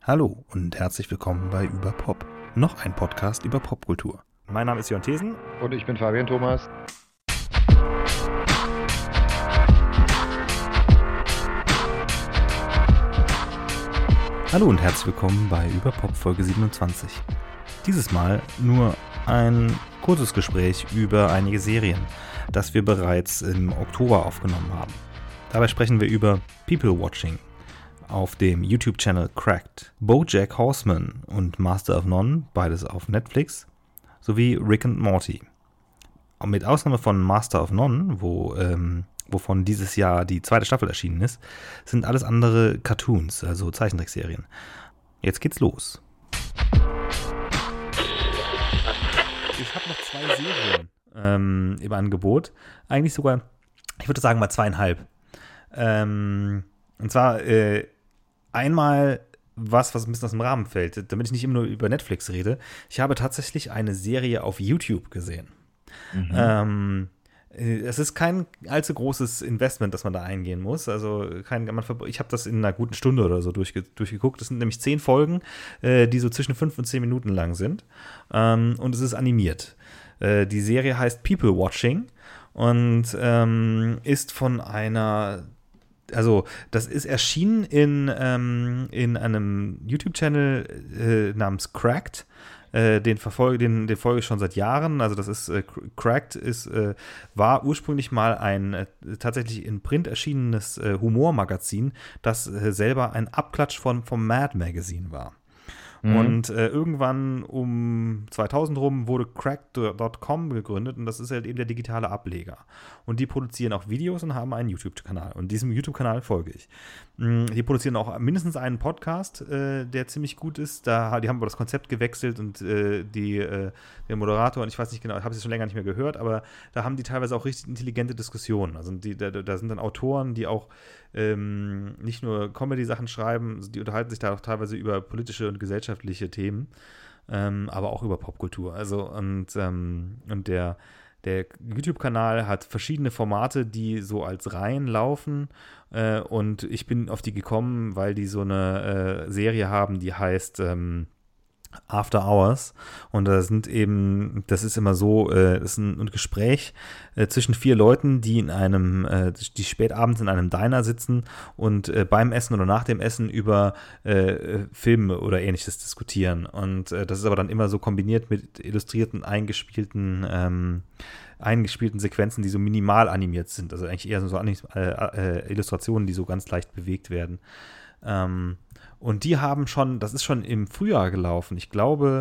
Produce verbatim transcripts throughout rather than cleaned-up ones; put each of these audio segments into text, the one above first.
Hallo und herzlich willkommen bei Über Pop, noch ein Podcast über Popkultur. Mein Name ist Jörn Thesen. Und ich bin Fabian Thomas. Hallo und herzlich willkommen bei Über Pop Folge siebenundzwanzig. Dieses Mal nur ein kurzes Gespräch über einige Serien, das wir bereits im Oktober aufgenommen haben. Dabei sprechen wir über People Watching auf dem YouTube-Channel Cracked, BoJack Horseman und Master of None, beides auf Netflix, sowie Rick and Morty. Mit Ausnahme von Master of None, wo, ähm, wovon dieses Jahr die zweite Staffel erschienen ist, sind alles andere Cartoons, also Zeichentrickserien. Jetzt geht's los. Ich habe noch zwei Serien ähm, im Angebot. Eigentlich sogar, ich würde sagen mal zweieinhalb. Ähm, und zwar äh, einmal was, was ein bisschen aus dem Rahmen fällt, damit ich nicht immer nur über Netflix rede. Ich habe tatsächlich eine Serie auf YouTube gesehen. Mhm. Ähm, es ist kein allzu großes Investment, das man da eingehen muss. Also kein, man, ich habe das in einer guten Stunde oder so durchge, durchgeguckt. Das sind nämlich zehn Folgen, äh, die so zwischen fünf und zehn Minuten lang sind. Ähm, und es ist animiert. Äh, die Serie heißt People Watching und ähm, ist von einer Also, das ist erschienen in, ähm, in einem YouTube-Channel äh, namens Cracked. Äh, den, verfolge, den, den folge ich schon seit Jahren. Also, das ist äh, Cracked ist, äh, war ursprünglich mal ein äh, tatsächlich in Print erschienenes äh, Humormagazin, das äh, selber ein Abklatsch von, vom Mad Magazine war. Mhm. Und äh, irgendwann um zweitausend rum wurde cracked Punkt com gegründet und das ist halt eben der digitale Ableger. Und die produzieren auch Videos und haben einen YouTube-Kanal. Und diesem YouTube-Kanal folge ich. Die produzieren auch mindestens einen Podcast, äh, der ziemlich gut ist. Da, die haben aber das Konzept gewechselt und äh, die, äh, der Moderator, und ich weiß nicht genau, ich habe es schon länger nicht mehr gehört, aber da haben die teilweise auch richtig intelligente Diskussionen. Also die, da, da sind dann Autoren, die auch ähm, nicht nur Comedy-Sachen schreiben, die unterhalten sich da auch teilweise über politische und gesellschaftliche Themen, ähm, aber auch über Popkultur. Also und, ähm, und der Der YouTube-Kanal hat verschiedene Formate, die so als Reihen laufen äh, und ich bin auf die gekommen, weil die so eine äh, Serie haben, die heißt ähm, After Hours und da sind eben, das ist immer so, äh, das ist ein, ein Gespräch äh, zwischen vier Leuten, die in einem, äh, die spätabends in einem Diner sitzen und äh, beim Essen oder nach dem Essen über äh, Filme oder ähnliches diskutieren und äh, das ist aber dann immer so kombiniert mit illustrierten, eingespielten ähm, eingespielten Sequenzen, die so minimal animiert sind, also eigentlich eher so äh, äh, Illustrationen, die so ganz leicht bewegt werden. Ähm, und die haben schon, das ist schon im Frühjahr gelaufen, ich glaube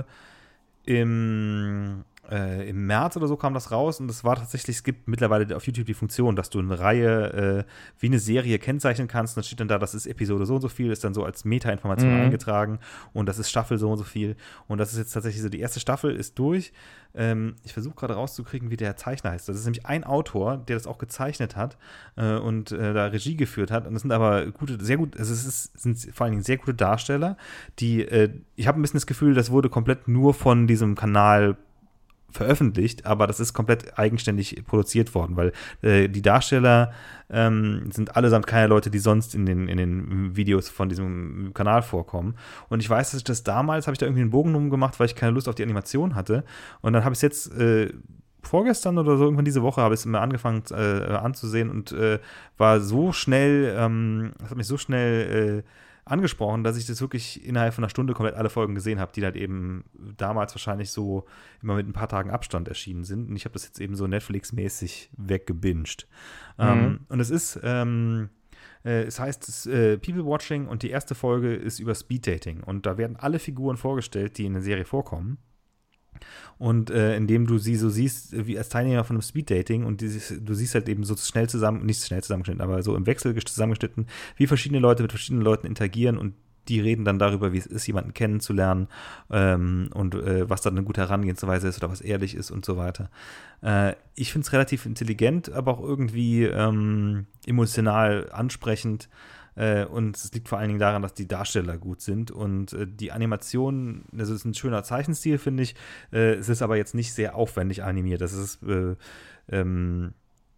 im, äh, im März oder so kam das raus und es war tatsächlich, es gibt mittlerweile auf YouTube die Funktion, dass du eine Reihe äh, wie eine Serie kennzeichnen kannst und dann steht dann da, das ist Episode so und so viel, ist dann so als Meta-Information mhm. eingetragen und das ist Staffel so und so viel und das ist jetzt tatsächlich so, die erste Staffel ist durch. Ähm, ich versuche gerade rauszukriegen, wie der Zeichner heißt. Das ist nämlich ein Autor, der das auch gezeichnet hat äh, und äh, da Regie geführt hat. Und das sind aber gute, sehr gut, also es ist, sind vor allen Dingen sehr gute Darsteller, die, äh, ich habe ein bisschen das Gefühl, das wurde komplett nur von diesem Kanal veröffentlicht, aber das ist komplett eigenständig produziert worden, weil äh, die Darsteller ähm, sind allesamt keine Leute, die sonst in den, in den Videos von diesem Kanal vorkommen. Und ich weiß, dass ich das damals, habe ich da irgendwie einen Bogen drum gemacht, weil ich keine Lust auf die Animation hatte. Und dann habe ich es jetzt äh, vorgestern oder so, irgendwann diese Woche, habe ich es mir angefangen äh, anzusehen und äh, war so schnell, ähm, das hat mich so schnell äh, angesprochen, dass ich das wirklich innerhalb von einer Stunde komplett alle Folgen gesehen habe, die halt eben damals wahrscheinlich so immer mit ein paar Tagen Abstand erschienen sind. Und ich habe das jetzt eben so Netflix-mäßig weggebinged. Mhm. Ähm, und es ist, ähm, äh, es heißt es, äh, People Watching und die erste Folge ist über Speeddating. Und da werden alle Figuren vorgestellt, die in der Serie vorkommen. Und äh, indem du sie so siehst, wie als Teilnehmer von einem Speeddating und dieses, du siehst halt eben so schnell zusammen, nicht schnell zusammengeschnitten, aber so im Wechsel zusammengeschnitten, wie verschiedene Leute mit verschiedenen Leuten interagieren und die reden dann darüber, wie es ist, jemanden kennenzulernen ähm, und äh, was dann eine gute Herangehensweise ist oder was ehrlich ist und so weiter. Äh, ich finde es relativ intelligent, aber auch irgendwie ähm, emotional ansprechend. Äh, und es liegt vor allen Dingen daran, dass die Darsteller gut sind und äh, die Animation, das ist ein schöner Zeichenstil, finde ich. Äh, es ist aber jetzt nicht sehr aufwendig animiert. Das ist äh, ähm,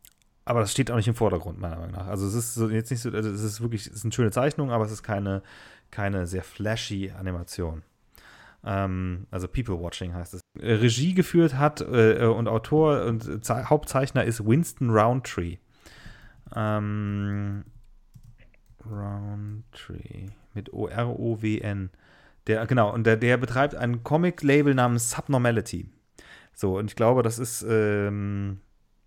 aber das steht auch nicht im Vordergrund, meiner Meinung nach. Also es ist so, jetzt nicht so, also es ist wirklich, es ist eine schöne Zeichnung, aber es ist keine, keine sehr flashy Animation. Ähm, also People Watching heißt es. Äh, Regie geführt hat äh, und Autor und Ze- Hauptzeichner ist Winston Roundtree. Ähm, Roundtree mit O R O W N. Der, genau, und der, der betreibt ein Comic-Label namens Subnormality. So, und ich glaube, das ist ähm,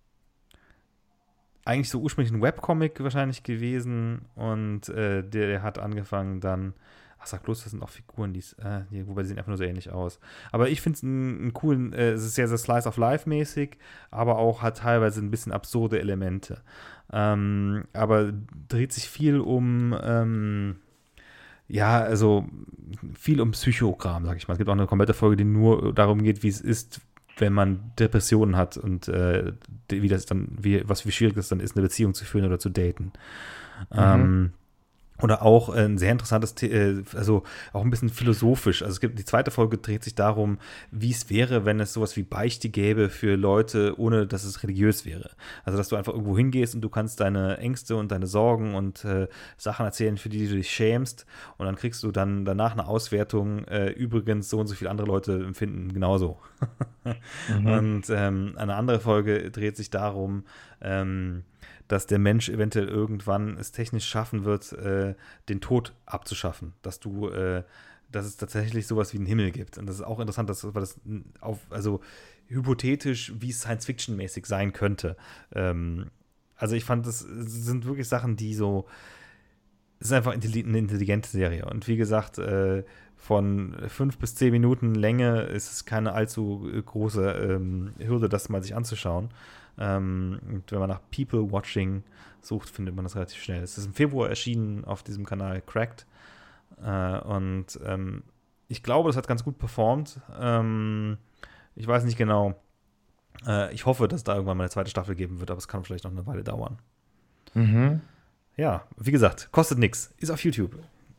eigentlich so ursprünglich ein Webcomic wahrscheinlich gewesen und äh, der, der hat angefangen dann, ach sag bloß, das sind auch Figuren, die's, äh, die, wobei die sehen einfach nur so ähnlich aus. Aber ich finde es einen, einen coolen, äh, es ist sehr, sehr Slice of Life mäßig, aber auch hat teilweise ein bisschen absurde Elemente. Ähm, aber dreht sich viel um, ähm, ja, also viel um Psychogramm, sag ich mal. Es gibt auch eine komplette Folge, die nur darum geht, wie es ist, wenn man Depressionen hat und äh, wie das dann, wie, was wie schwierig es dann ist, eine Beziehung zu führen oder zu daten. Mhm. Ähm, oder auch ein sehr interessantes, The- also auch ein bisschen philosophisch. Also es gibt, die zweite Folge dreht sich darum, wie es wäre, wenn es sowas wie Beichte gäbe für Leute, ohne dass es religiös wäre. Also dass du einfach irgendwo hingehst und du kannst deine Ängste und deine Sorgen und äh, Sachen erzählen, für die du dich schämst. Und dann kriegst du dann danach eine Auswertung. Äh, übrigens, so und so viele andere Leute empfinden genauso. Mhm. Und ähm, eine andere Folge dreht sich darum, ähm, dass der Mensch eventuell irgendwann es technisch schaffen wird, äh, den Tod abzuschaffen. Dass du, äh, dass es tatsächlich sowas wie einen Himmel gibt. Und das ist auch interessant, dass, weil das auf, also hypothetisch, wie es Science-Fiction-mäßig sein könnte. Ähm, also ich fand, das sind wirklich Sachen, die so, es ist einfach eine intelligente Serie. Und wie gesagt, äh, von fünf bis zehn Minuten Länge ist es keine allzu große ähm, Hürde, das mal sich anzuschauen. Ähm, und wenn man nach People Watching sucht, findet man das relativ schnell. Es ist im Februar erschienen auf diesem Kanal Cracked. Äh, und ähm, ich glaube, das hat ganz gut performt. Ähm, ich weiß nicht genau. Äh, ich hoffe, dass da irgendwann mal eine zweite Staffel geben wird, aber es kann vielleicht noch eine Weile dauern. Mhm. Ja, wie gesagt, kostet nichts. Ist auf YouTube.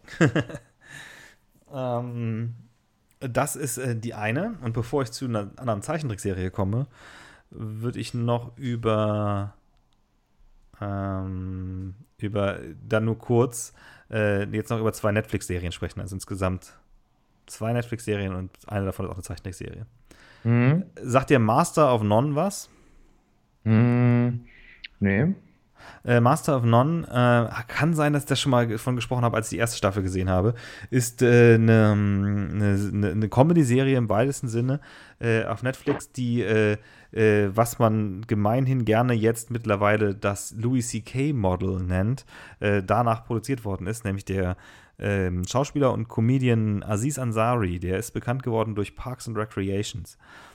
ähm, das ist äh, die eine. Und bevor ich zu einer anderen Zeichentrickserie komme, würde ich noch über ähm, über dann nur kurz äh, jetzt noch über zwei Netflix-Serien sprechen. Also insgesamt zwei Netflix-Serien und eine davon ist auch eine Zeichentrickserie. Mhm. Sagt dir Master of None was? Mhm. Nee. Äh, Master of None, äh, kann sein, dass ich da schon mal von gesprochen habe, als ich die erste Staffel gesehen habe, ist äh, eine, eine, eine Comedy-Serie im weitesten Sinne äh, auf Netflix, die, äh, äh, was man gemeinhin gerne jetzt mittlerweile das Louis C K-Model nennt, äh, danach produziert worden ist, nämlich der äh, Schauspieler und Comedian Aziz Ansari, der ist bekannt geworden durch Parks and Recreations.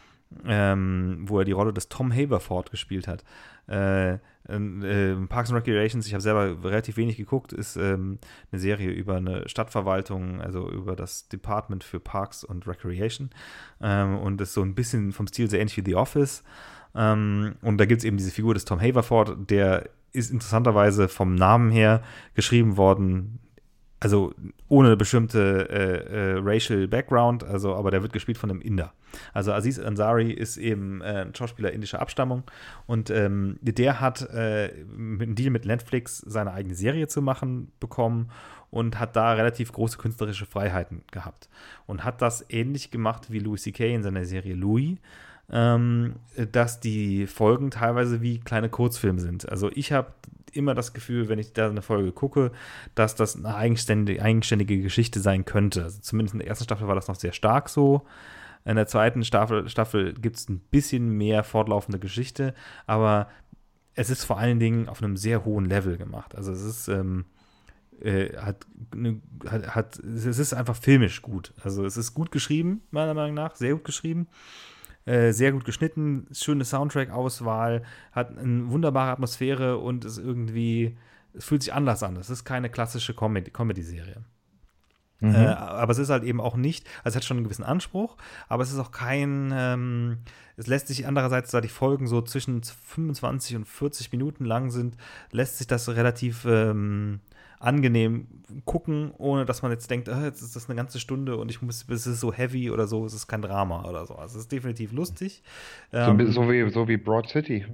Ähm, wo er die Rolle des Tom Haverford gespielt hat. Äh, äh, Parks and Recreations, ich habe selber relativ wenig geguckt, ist ähm, eine Serie über eine Stadtverwaltung, also über das Department für Parks und Recreation ähm, und ist so ein bisschen vom Stil sehr ähnlich wie The Office. Ähm, und da gibt es eben diese Figur des Tom Haverford, der ist interessanterweise vom Namen her geschrieben worden, also ohne eine bestimmte äh, äh, Racial Background, also aber der wird gespielt von einem Inder. Also Aziz Ansari ist eben äh, ein Schauspieler indischer Abstammung und ähm, der hat äh, einen Deal mit Netflix, seine eigene Serie zu machen bekommen und hat da relativ große künstlerische Freiheiten gehabt und hat das ähnlich gemacht wie Louis C K in seiner Serie Louis, ähm, dass die Folgen teilweise wie kleine Kurzfilme sind. Also ich habe immer das Gefühl, wenn ich da eine Folge gucke, dass das eine eigenständige, eigenständige Geschichte sein könnte. Also zumindest in der ersten Staffel war das noch sehr stark so. In der zweiten Staffel, Staffel gibt es ein bisschen mehr fortlaufende Geschichte, aber es ist vor allen Dingen auf einem sehr hohen Level gemacht. Also es ist ähm, äh, hat, ne, hat, hat es ist einfach filmisch gut. Also es ist gut geschrieben, meiner Meinung nach, sehr gut geschrieben. Äh, sehr gut geschnitten, schöne Soundtrack-Auswahl, hat eine wunderbare Atmosphäre und ist irgendwie, es fühlt sich anders an. Es ist keine klassische Comedy- Comedy-Serie. Mhm. Äh, aber es ist halt eben auch nicht, also es hat schon einen gewissen Anspruch, aber es ist auch kein, ähm, es lässt sich andererseits, da die Folgen so zwischen fünfundzwanzig und vierzig Minuten lang sind, lässt sich das relativ ähm, angenehm gucken, ohne dass man jetzt denkt, ah, jetzt ist das eine ganze Stunde und ich muss, es ist so heavy oder so, es ist kein Drama oder so. Also es ist definitiv lustig. So, ein Ähm, bisschen so wie, so wie Broad City.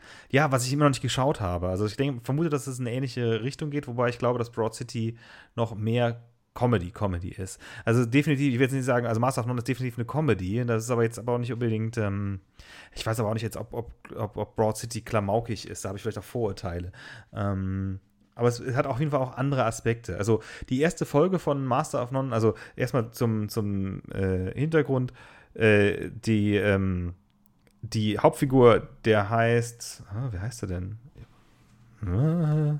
Ja, was ich immer noch nicht geschaut habe. Also ich denke, vermute, dass es in eine ähnliche Richtung geht, wobei ich glaube, dass Broad City noch mehr Comedy, Comedy ist. Also definitiv, ich will jetzt nicht sagen, also Master of None ist definitiv eine Comedy, das ist aber jetzt aber auch nicht unbedingt, ähm, ich weiß aber auch nicht jetzt, ob, ob, ob, ob Broad City klamaukig ist, da habe ich vielleicht auch Vorurteile. Ähm, aber es hat auf jeden Fall auch andere Aspekte. Also die erste Folge von Master of None, also erstmal zum, zum äh, Hintergrund, äh, die, ähm, die Hauptfigur, der heißt, ah, wie heißt er denn? Äh,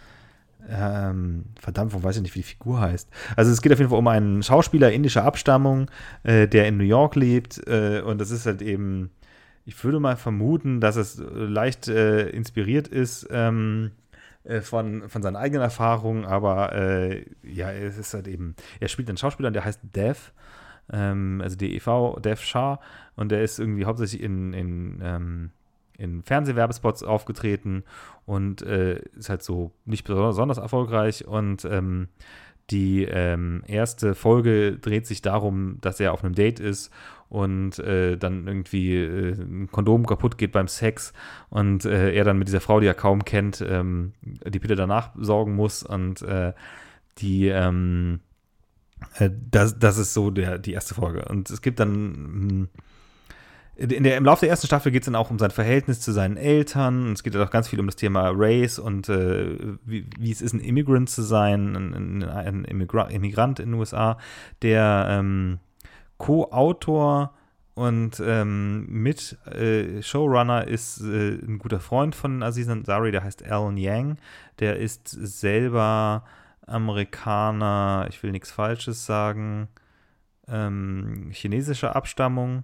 ähm, verdammt, wo weiß ich nicht, wie die Figur heißt. Also es geht auf jeden Fall um einen Schauspieler indischer Abstammung, äh, der in New York lebt. Äh, und das ist halt eben, ich würde mal vermuten, dass es leicht äh, inspiriert ist ähm, äh, von, von seinen eigenen Erfahrungen, aber äh, ja, es ist halt eben, er spielt einen Schauspieler, der heißt Dev, ähm, also D E V, Dev Shah, und der ist irgendwie hauptsächlich in, in ähm, in Fernsehwerbespots aufgetreten und äh, ist halt so nicht besonders erfolgreich. Und ähm, die ähm, erste Folge dreht sich darum, dass er auf einem Date ist und äh, dann irgendwie äh, ein Kondom kaputt geht beim Sex und äh, er dann mit dieser Frau, die er kaum kennt, ähm, die Pille danach sorgen muss. Und äh, die ähm, äh, das, das ist so der, die erste Folge. Und es gibt dann mh, In der, im Laufe der ersten Staffel geht es dann auch um sein Verhältnis zu seinen Eltern. Und es geht dann auch ganz viel um das Thema Race und äh, wie, wie es ist, ein Immigrant zu sein, ein, ein Immigra- Immigrant in den U S A. Der ähm, Co-Autor und ähm, mit äh, Showrunner ist äh, ein guter Freund von Aziz Ansari, der heißt Alan Yang. Der ist selber Amerikaner, ich will nichts Falsches sagen, ähm, chinesischer Abstammung.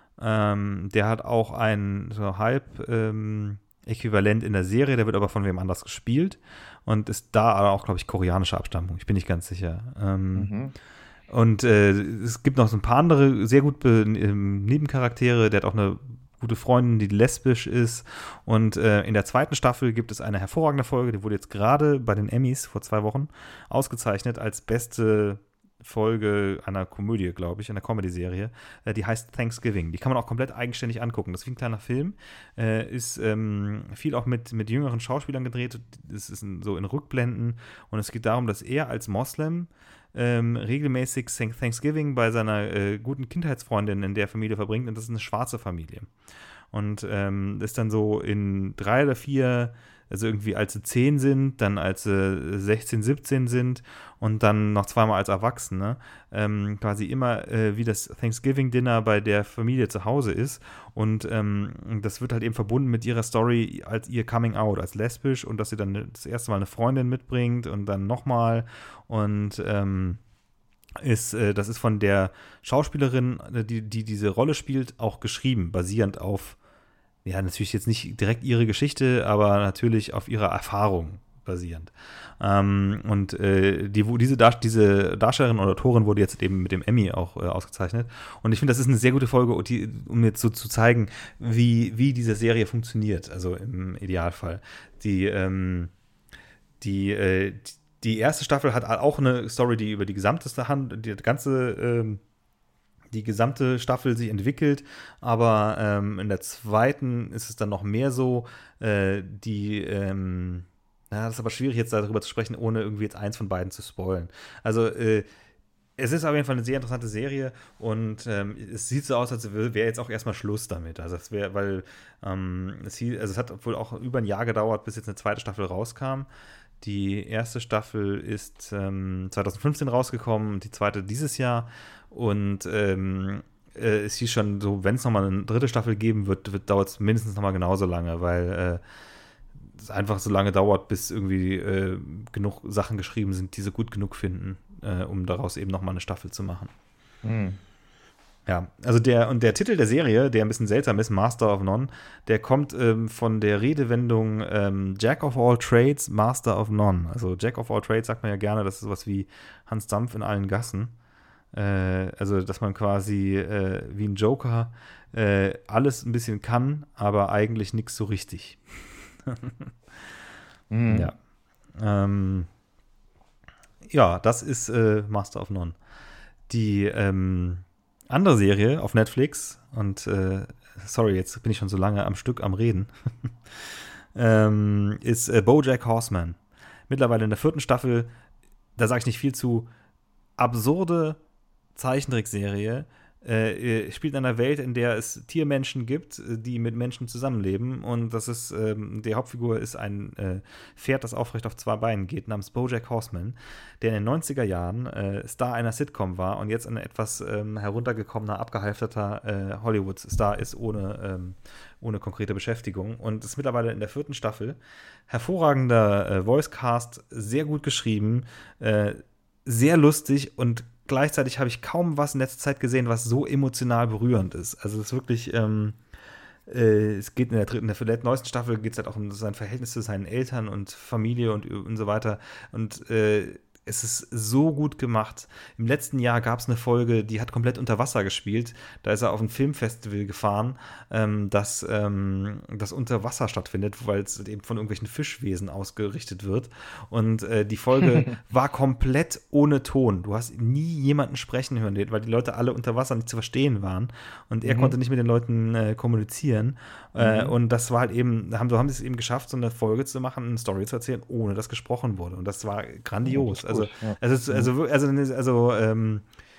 Ähm, der hat auch ein so halb ähm, Äquivalent in der Serie, der wird aber von wem anders gespielt und ist da auch, glaube ich, koreanischer Abstammung. Ich bin nicht ganz sicher. Ähm, Mhm. und äh, es gibt noch so ein paar andere sehr gut be- ähm, Nebencharaktere. Der hat auch eine gute Freundin, die lesbisch ist. Und äh, in der zweiten Staffel gibt es eine hervorragende Folge, die wurde jetzt gerade bei den Emmys vor zwei Wochen ausgezeichnet als beste Folge einer Komödie, glaube ich, einer Comedy-Serie. Äh, die heißt Thanksgiving. Die kann man auch komplett eigenständig angucken. Das ist wie ein kleiner Film. Äh, ist ähm, viel auch mit, mit jüngeren Schauspielern gedreht. Es ist in, so in Rückblenden. Und es geht darum, dass er als Moslem ähm, regelmäßig Thanksgiving bei seiner äh, guten Kindheitsfreundin in der Familie verbringt. Und das ist eine schwarze Familie. Und ähm, ist dann so in drei oder vier, also irgendwie als sie zehn sind, dann als sie sechzehn, siebzehn sind und dann noch zweimal als Erwachsene, ähm, quasi immer äh, wie das Thanksgiving-Dinner bei der Familie zu Hause ist. Und ähm, das wird halt eben verbunden mit ihrer Story als ihr Coming Out, als lesbisch und dass sie dann das erste Mal eine Freundin mitbringt und dann nochmal und ähm, ist, äh, das ist von der Schauspielerin, die, die diese Rolle spielt, auch geschrieben, basierend auf, ja, natürlich jetzt nicht direkt ihre Geschichte, aber natürlich auf ihrer Erfahrung basierend. Ähm, und äh, die, wo diese, Dar diese Darstellerin oder Autorin wurde jetzt eben mit dem Emmy auch äh, ausgezeichnet. Und ich finde, das ist eine sehr gute Folge, die, um jetzt so zu zeigen, wie, wie diese Serie funktioniert, also im Idealfall. Die, ähm, die, äh, die erste Staffel hat auch eine Story, die über die gesamte Hand, die ganze ähm, die gesamte Staffel sich entwickelt, aber ähm, in der zweiten ist es dann noch mehr so, äh, die, ähm, ja, das ist aber schwierig jetzt darüber zu sprechen, ohne irgendwie jetzt eins von beiden zu spoilen. Also, äh, es ist auf jeden Fall eine sehr interessante Serie und ähm, es sieht so aus, als wäre jetzt auch erstmal Schluss damit. Also es wäre, weil ähm, es, hieß, also es hat wohl auch über ein Jahr gedauert, bis jetzt eine zweite Staffel rauskam. Die erste Staffel ist ähm, zwanzig fünfzehn rausgekommen, die zweite dieses Jahr. Und ähm, äh, es hieß schon so, wenn es nochmal eine dritte Staffel geben wird, wird dauert es mindestens nochmal genauso lange, weil äh, es einfach so lange dauert, bis irgendwie äh, genug Sachen geschrieben sind, die sie gut genug finden, äh, um daraus eben nochmal eine Staffel zu machen. Mhm. Ja, also der, und der Titel der Serie, der ein bisschen seltsam ist, Master of None, der kommt ähm, von der Redewendung ähm, Jack of all trades, Master of none. Also Jack of all trades sagt man ja gerne, das ist sowas wie Hans Dampf in allen Gassen. Äh, also, dass man quasi äh, wie ein Joker äh, alles ein bisschen kann, aber eigentlich nichts so richtig. Mhm. Ja. Ähm, ja, das ist äh, Master of None. Die ähm, andere Serie auf Netflix, und äh, sorry, jetzt bin ich schon so lange am Stück am Reden, ähm, ist äh, BoJack Horseman. Mittlerweile in der vierten Staffel, da sage ich nicht viel zu, absurde Zeichentrickserie, äh, spielt in einer Welt, in der es Tiermenschen gibt, die mit Menschen zusammenleben. Und das ist, ähm, die Hauptfigur ist ein äh, Pferd, das aufrecht auf zwei Beinen geht, namens BoJack Horseman, der in den neunziger Jahren äh, Star einer Sitcom war und jetzt ein etwas ähm, heruntergekommener, abgehalfterter äh, Hollywood-Star ist, ohne, ähm, ohne konkrete Beschäftigung. Und ist mittlerweile in der vierten Staffel. Hervorragender äh, Voicecast, sehr gut geschrieben, äh, sehr lustig und gleichzeitig habe ich kaum was in letzter Zeit gesehen, was so emotional berührend ist. Also es ist wirklich, ähm, äh, es geht in der dritten, in der neuesten Staffel geht es halt auch um sein Verhältnis zu seinen Eltern und Familie und, und so weiter. Und äh, es ist so gut gemacht. Im letzten Jahr gab es eine Folge, die hat komplett unter Wasser gespielt. Da ist er auf ein Filmfestival gefahren, ähm, das, ähm, das unter Wasser stattfindet, weil es eben von irgendwelchen Fischwesen ausgerichtet wird. Und äh, die Folge war komplett ohne Ton. Du hast nie jemanden sprechen hören, weil die Leute alle unter Wasser nicht zu verstehen waren. Und er Mhm. konnte nicht mit den Leuten äh, kommunizieren. Äh, Mhm. und das war halt eben, haben, so haben sie es eben geschafft, so eine Folge zu machen, eine Story zu erzählen, ohne dass gesprochen wurde. Und das war grandios. Ja, das ist Also, gut, ja. es ist, also, also, also, also ähm,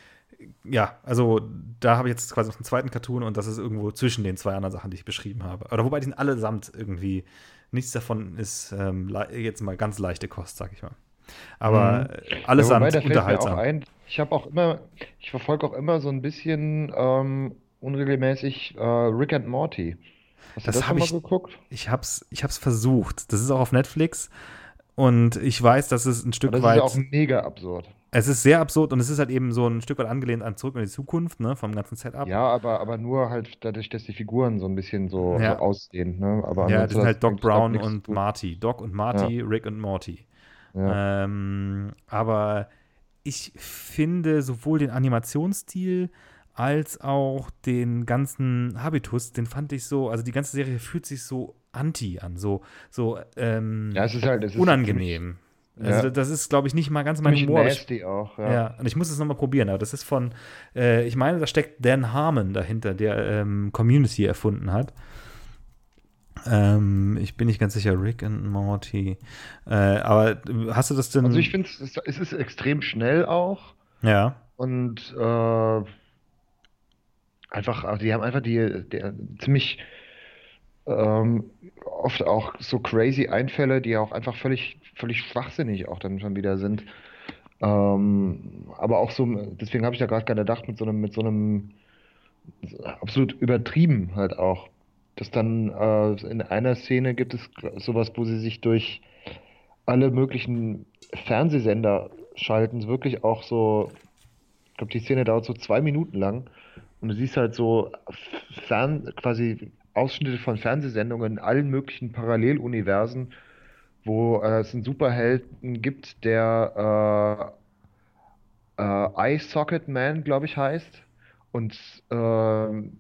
ja, also da habe ich jetzt quasi noch einen zweiten Cartoon und das ist irgendwo zwischen den zwei anderen Sachen, die ich beschrieben habe. Oder wobei die sind allesamt irgendwie, nichts davon ist ähm, jetzt mal ganz leichte Kost, sag ich mal. Aber Mhm. äh, Ja, wobei, allesamt da fällt mir auch unterhaltsam. ein, ich habe auch immer, ich verfolge auch immer so ein bisschen ähm, unregelmäßig äh, Rick and Morty. Hast du Das das schon habe mal ich, geguckt? ich hab's, ich hab's versucht. Das ist auch auf Netflix und ich weiß, dass es ein Und Stück das ist ja auch weit, mega absurd. es ist sehr absurd und es ist halt eben so ein Stück weit angelehnt an Zurück in die Zukunft, ne, vom ganzen Setup. Ja, aber, aber nur halt dadurch, dass die Figuren so ein bisschen so, so Ja, aussehen, ne? Aber ja, das ansonsten sind hat es halt Doc eigentlich damit Brown nichts zu und tun. Marty. Doc und Ja, Marty, Rick und Morty. ja. Ähm, aber ich finde sowohl den Animationsstil als auch den ganzen Habitus, den fand ich so, also die ganze Serie fühlt sich so anti an, so, so Ja, ähm, es ist halt, es ist ziemlich, unangenehm. Also ja, das ist, glaube ich, nicht mal ganz mein ziemlich Humor. Aber ich, nasty auch, ja. ja, und ich muss es nochmal probieren, aber das ist von, äh, ich meine, da steckt Dan Harmon dahinter, der ähm, Community erfunden hat. Ähm, ich bin nicht ganz sicher, Rick and Morty. Äh, aber hast du das Also ich denn? finde, es, es ist extrem schnell auch Ja, und äh, einfach, also die haben einfach die, die ziemlich ähm, oft auch so crazy Einfälle, die auch einfach völlig, völlig schwachsinnig auch dann schon wieder sind. Ähm, aber auch so, deswegen habe ich da gerade gerade gedacht, mit so einem, mit so einem absolut übertrieben halt auch. Dass dann äh, in einer Szene gibt es sowas, wo sie sich durch alle möglichen Fernsehsender schalten, wirklich auch so, ich glaube, die Szene dauert so zwei Minuten lang und du siehst halt so Fern, quasi Ausschnitte von Fernsehsendungen in allen möglichen Paralleluniversen, wo äh, es einen Superhelden gibt, der äh, äh, Eye Socket Man, glaube ich, heißt. Und ähm,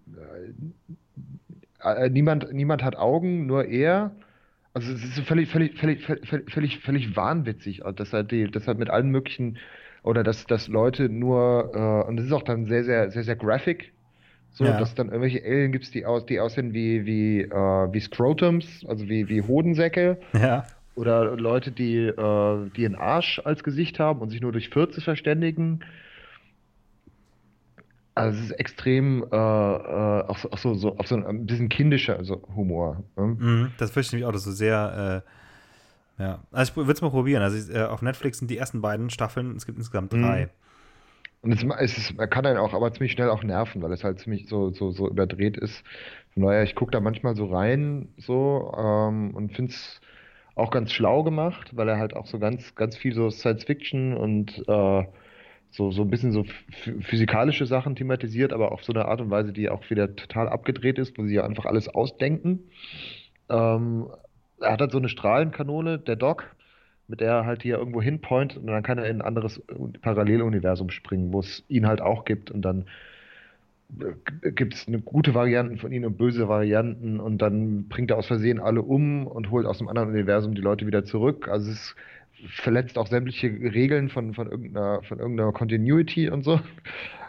äh, niemand, niemand hat Augen, nur er. Also es ist so völlig, völlig, völlig, völlig, völlig, völlig wahnwitzig, also dass halt die, dass halt mit allen möglichen, oder dass, dass Leute nur, äh, und das ist auch dann sehr, sehr, sehr, sehr graphic, so, dass ja, es dann irgendwelche Alien gibt, die aus, die aussehen wie, wie, äh, wie Scrotums, also wie, wie Hodensäcke, ja. oder Leute, die, äh, die einen Arsch als Gesicht haben und sich nur durch Fürze verständigen. Also es ist extrem, äh, äh, auch so, auch so, so, auf so ein bisschen kindischer also Humor. Ne? Mhm, das fürchte ich mich auch, das ist so sehr, äh, ja. Also ich würde es mal probieren. Also ich, äh, auf Netflix sind die ersten beiden Staffeln, es gibt insgesamt drei. Mhm. Und es, es ist, man kann einen auch aber ziemlich schnell auch nerven, weil es halt ziemlich so, so, so überdreht ist. Von daher, ich gucke da manchmal so rein so ähm, und finde es auch ganz schlau gemacht, weil er halt auch so ganz, ganz viel so Science Fiction und äh, so, so ein bisschen so ph- physikalische Sachen thematisiert, aber auf so eine Art und Weise, die auch wieder total abgedreht ist, wo sie ja einfach alles ausdenken. Ähm, Er hat halt so eine Strahlenkanone, der Doc, mit der er halt hier irgendwo hinpointet und dann kann er in ein anderes Paralleluniversum springen, wo es ihn halt auch gibt und dann gibt es eine gute Varianten von ihm und böse Varianten und dann bringt er aus Versehen alle um und holt aus einem anderen Universum die Leute wieder zurück. Also es verletzt auch sämtliche Regeln von, von irgendeiner, von irgendeiner Continuity und so.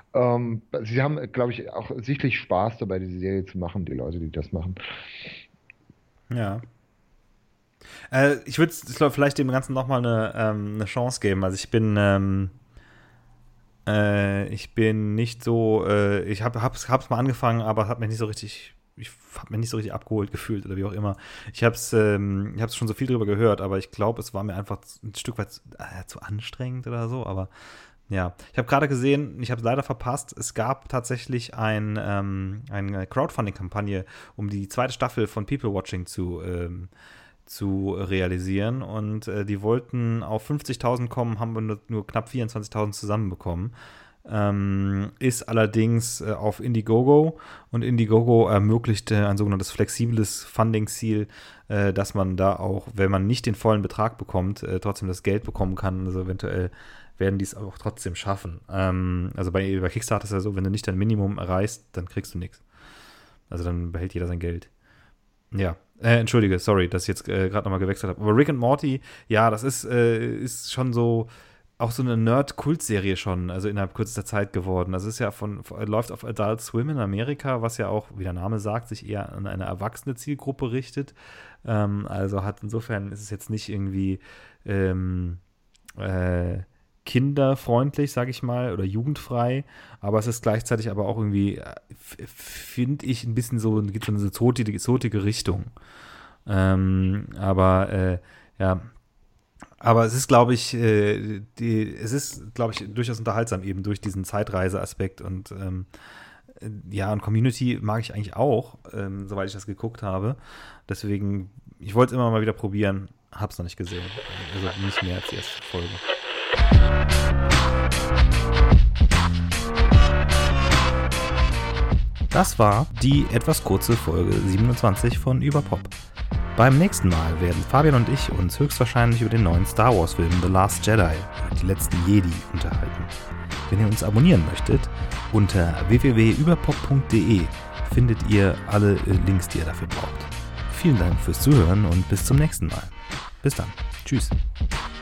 Ähm, sie haben, glaube ich, auch sichtlich Spaß dabei, diese Serie zu machen, die Leute, die das machen. Ja. Äh, ich würde vielleicht dem Ganzen nochmal eine, ähm, eine Chance geben. Also ich bin, ähm, äh, ich bin nicht so, äh, ich habe hab's, hab's mal angefangen, aber habe mich nicht so richtig, ich habe mich nicht so richtig abgeholt gefühlt oder wie auch immer. Ich habe es ähm, ich hab's schon so viel drüber gehört, aber ich glaube, es war mir einfach ein Stück weit äh, zu anstrengend oder so, aber ja, ich habe gerade gesehen, ich habe es leider verpasst, es gab tatsächlich ein, ähm, eine Crowdfunding-Kampagne, um die zweite Staffel von People Watching zu, ähm, zu realisieren und äh, die wollten auf fünfzigtausend kommen, haben wir nur, nur knapp vierundzwanzigtausend zusammenbekommen. Ähm, ist allerdings äh, auf Indiegogo und Indiegogo ermöglicht äh, ein sogenanntes flexibles Funding-Ziel, äh, dass man da auch, wenn man nicht den vollen Betrag bekommt, äh, trotzdem das Geld bekommen kann. Also eventuell werden die es auch trotzdem schaffen. Ähm, also bei, bei Kickstarter ist es ja so, wenn du nicht dein Minimum erreichst, dann kriegst du nichts. Also dann behält jeder sein Geld. Ja, äh, entschuldige, sorry, dass ich jetzt äh, gerade nochmal gewechselt habe. Aber Rick and Morty, ja, das ist, äh, ist schon so auch so eine Nerd-Kult-Serie schon, also innerhalb kürzester Zeit geworden. Das ist ja von, von, läuft auf Adult Swim in Amerika, was ja auch, wie der Name sagt, sich eher an eine erwachsene Zielgruppe richtet. Ähm, also hat insofern ist es jetzt nicht irgendwie ähm, äh, kinderfreundlich, sag ich mal, oder jugendfrei, aber es ist gleichzeitig aber auch irgendwie, finde ich, ein bisschen so, geht so in eine zotige, zotige Richtung. Ähm, aber äh, ja, aber es ist, glaube ich, äh, die, es ist, glaube ich, durchaus unterhaltsam eben durch diesen Zeitreise-Aspekt und ähm, äh, ja, und Community mag ich eigentlich auch, ähm, soweit ich das geguckt habe. Deswegen, ich wollte es immer mal wieder probieren, hab's noch nicht gesehen. Also nicht mehr als die erste Folge. Das war die etwas kurze Folge siebenundzwanzig von Überpop. Beim nächsten Mal werden Fabian und ich uns höchstwahrscheinlich über den neuen Star Wars Film The Last Jedi, die letzten Jedi, unterhalten. Wenn ihr uns abonnieren möchtet, unter w w w punkt überpop punkt d e findet ihr alle Links, die ihr dafür braucht. Vielen Dank fürs Zuhören und bis zum nächsten Mal. Bis dann. Tschüss.